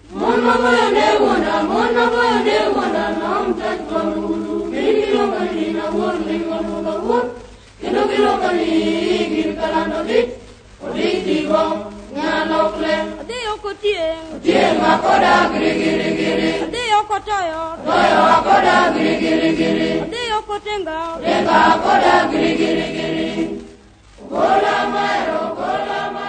Mona boya ne wona nam tak pangulu kilo kalina woni ngono won kilo kali gir kalando dik odik digo nyanokle ade okotie tie makoda giri ade okotoyo akoda giri ade okotenga akoda giri gola maro